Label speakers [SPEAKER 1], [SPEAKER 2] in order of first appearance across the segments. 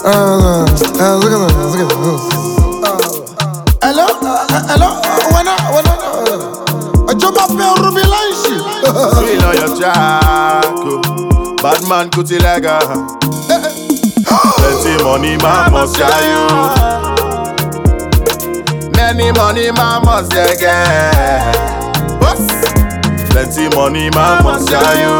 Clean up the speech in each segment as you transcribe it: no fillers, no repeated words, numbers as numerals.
[SPEAKER 1] Look at this. Hello? I jump up here, Ruby Lanshi.
[SPEAKER 2] Feel on your jack, bad man Kutilaga. Plenty money, man must share you. Many money, man must get. Plenty money, man must share you.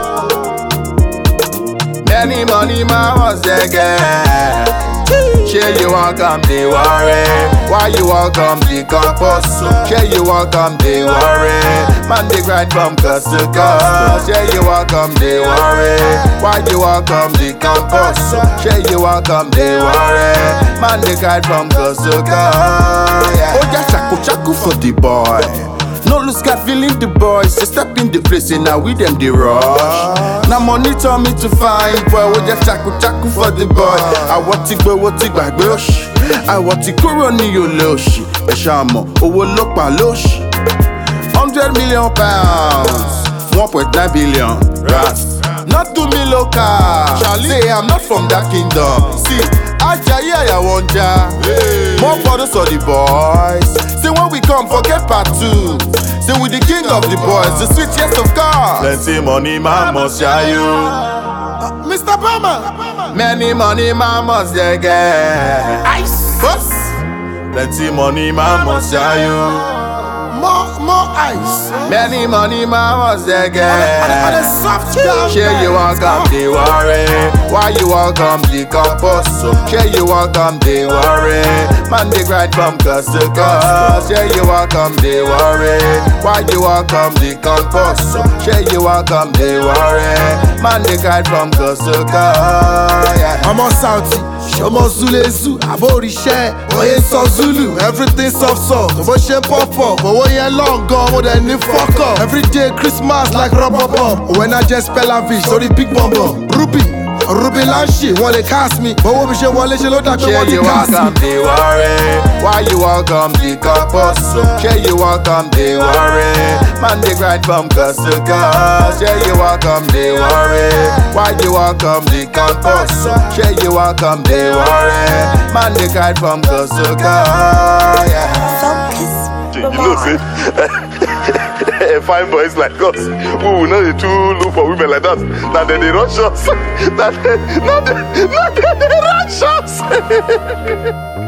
[SPEAKER 2] Many money, man must get. Share you want come, they worry. Why you want come, the campus? Share you want come, they worry. Man, they grind from coast to coast. Share you want come, they worry. Why you want come, the campus? Share you want come, they worry. Man, they grind from coast to coast. Yeah. Oh, yeah, chaku for the boy. No lose God feeling the boys. They step in the place and now with them they rush. Now money told me to find boy. We just chaku for the boy. I want to go, back bush. I want to go on your losh. A shamo, oh look my losh. 100 million pounds, 1.9 billion rats. Not to me local. Say I'm not from that kingdom. See, I want ya. More photos of the boys. Say when we come, forget part 2. Say with the king of the boys, the sweetest of cars. Plenty money, man must share you.
[SPEAKER 1] Mr. Bama.
[SPEAKER 2] Many money, man must get.
[SPEAKER 1] Ice.
[SPEAKER 2] Boss. Plenty money, man must share you.
[SPEAKER 1] More ice.
[SPEAKER 2] Many money, man must get.
[SPEAKER 1] On a soft girl.
[SPEAKER 2] Share you want come, they worry. Why you want come, the campus? Share you want come, they worry. Man, they grind from coast to coast. Share you want come, they worry. Why you want come, the campus? Share you want come, they worry. Man, they grind from coast to coast. Yeah.
[SPEAKER 1] I'm on Saudi. I'm on Zulezu. I've already shared. Oye so Zulu. Everything soft. Ocean pop up. Oye long gone. More than fuck up. Every day Christmas like rubber bomb. When I just spell a fish, so the big bomb. Ruby Lanshi, want to cast me. But what we should want to load that
[SPEAKER 2] Share you want come, they worry. Why you want come, the campus? Share you want come, they worry. Man, they grind from coast to coast. Share you want come, they worry. Why you want come, the campus? Share you want come, they worry. Man, they grind from coast to coast. Yeah.
[SPEAKER 3] You know, say, fine boys like us, we will not too look for women like that. Now they rush us. Now they rush us.